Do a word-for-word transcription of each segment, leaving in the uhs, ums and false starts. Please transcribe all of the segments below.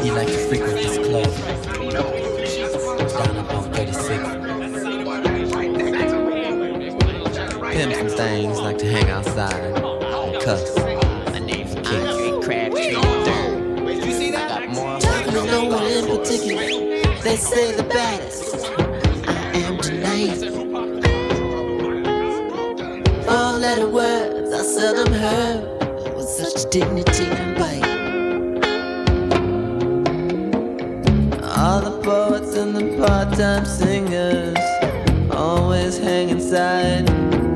He liked to frequent this club down up on thirty-sixth. Pimps and things like to hang outside and cuss. My name's Andre Crabtree the third. You see that? I got more. There's no one in particular. They say the baddest I am tonight. Four-letter words I seldom heard with such dignity and bite. All the poets and the part-time singers always hang inside.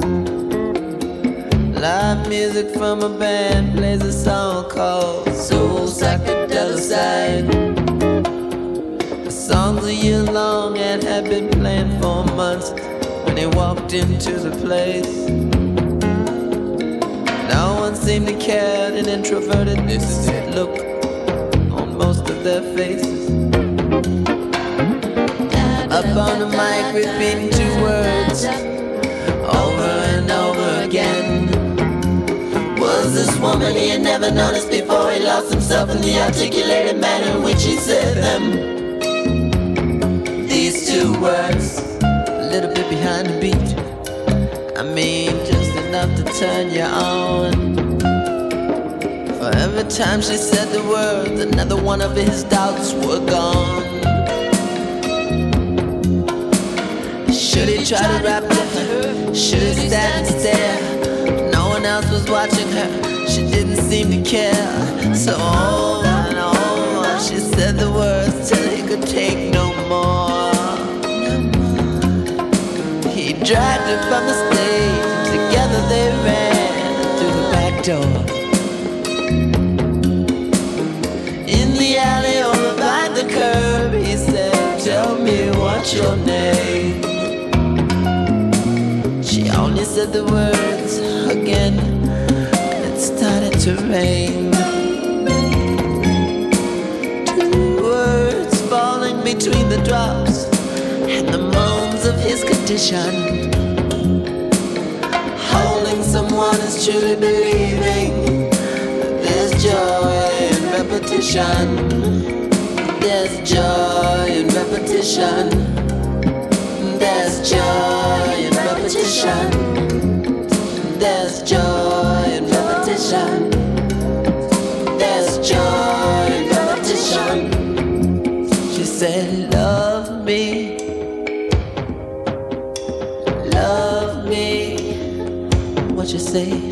Live music from a band plays a song called Soul Psychedelicide. The song's a year long and had been playing for months when he walked into the place. No one seemed to care, an introvertedness look on most of their faces. Up on the mic repeating two words over and over again. Was this woman he had never noticed before he lost himself in the articulated manner in which he said them? These two words, a little bit behind the beat, I mean just enough to turn you on. For every time she said the words, another one of his doubts were gone. Should he try to rap with her? Should he stand and stare? No one else was watching her, she didn't seem to care. So over and over she said the words till he could take no more. He dragged her from the stage, together they ran through the back door. In the alley over by the curb, he said, tell me what's your name. She only said the words again, and it started to rain. Two words falling between the drops and the moans of his condition. Holding someone is truly believing that there's joy in repetition. There's joy in repetition. There's joy in repetition. There's joy in repetition. There's joy in repetition. She said, love me, love me. What you say?